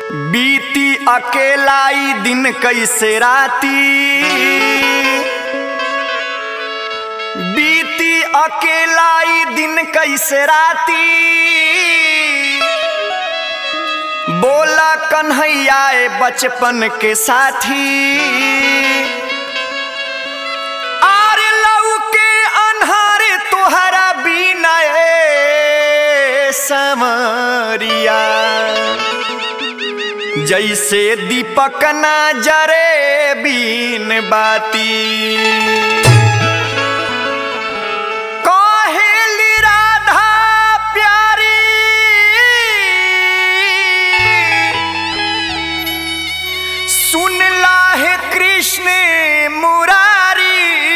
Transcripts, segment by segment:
बीती अकेलाई दिन कैसे राती, बीती अकेलाई दिन कैसे राती। बोला कन्हैया बचपन के साथी, आर लऊ के अन्हारे तुहरा बिना समरिया। जैसे दीपक ना जरे बीन बाती, कहेली राधा प्यारी, सुन ला है कृष्ण मुरारी।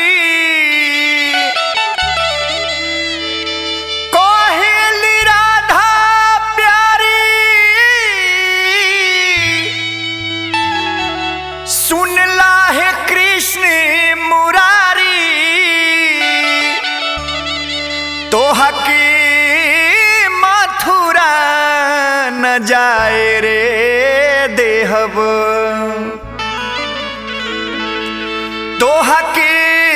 कहेली राधा प्यारी, सुन ला है कृष्ण मुरारी। तोहा के मथुरा न जाए रे देहब, तोहा के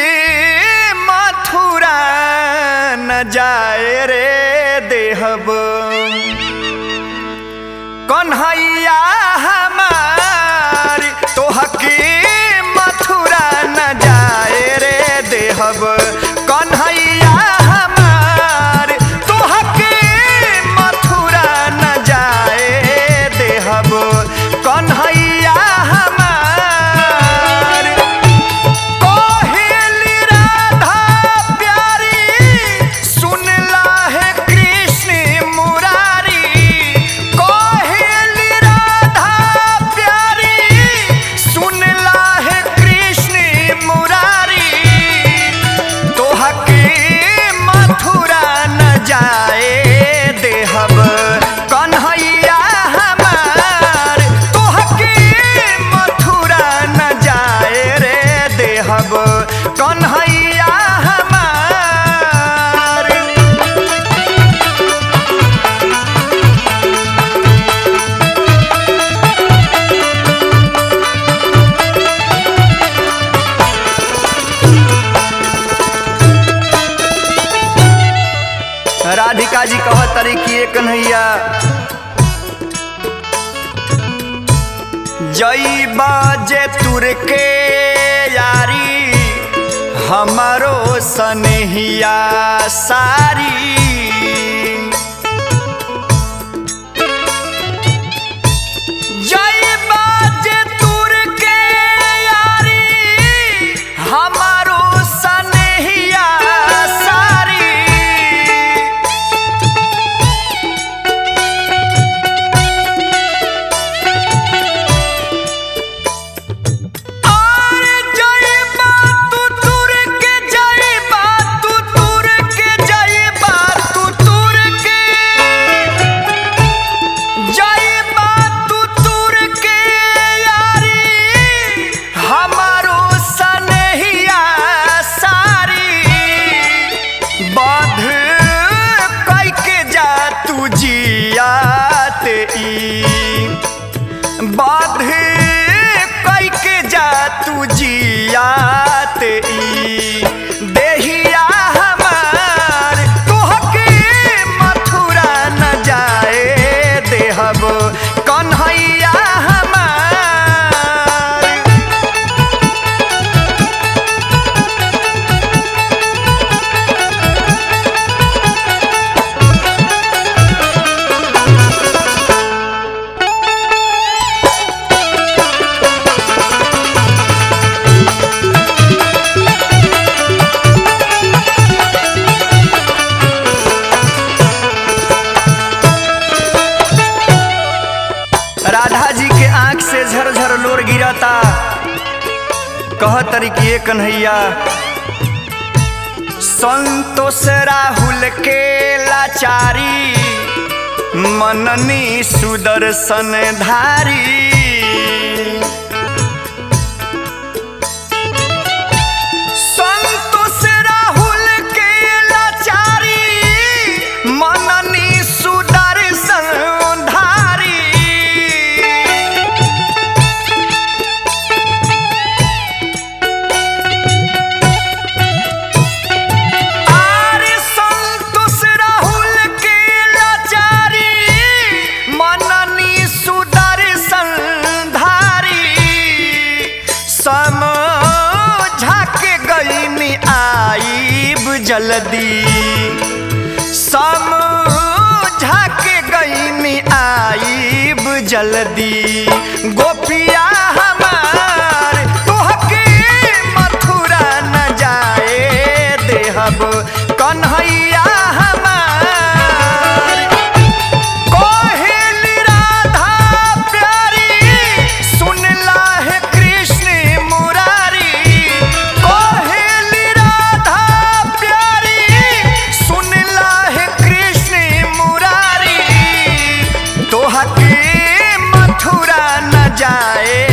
मथुरा न जाए रे देहब। कन्हैया हमारी तोहा के मथुरा न जाए रे देहब। कन्हैया हमारी तोहा के मथुरा न जाए देहब। कन्हैया हमारी कहेली राधा प्यारी, सुन ला है कृष्ण मुरारी। कहेली राधा प्यारी, सुन ला है कृष्ण मुरारी। तोहा के मथुरा न जाए देहब। कन्हैया हमार तोहा के मथुरा न जाए रे देहब। कन्हैया हमार राधिका जी कहत तरी कि कन्हैया जई बाजे तुर के यारी, हमारो सनहिया सारी। जई बाजे तुर के यारी, हमारो सनहिया सारी। बाध कई के जा तू जियात ई देहिया हमार तोह के मथुरा न जाए देहब। कन्हैया राधा जी के आंख से झरझर लोर गिरता। कहत तरी कि कन्हैया संतोष राहुल के लाचारी, मननी सुदर्शन धारी। संतोष राहुल के लाचारी, मननी सुदर्शन धारी। जल्दी समझा के गईनी आईब जल्दी गोपिया हमार तोहके मथुरा न जाए देहब कन्हैया हमार कोहेली राधा प्यारी सुनला है कृष्ण मुरारी कोहेली राधा प्यारी सुनला है कृष्ण मुरारी तोहके मथुरा न जाए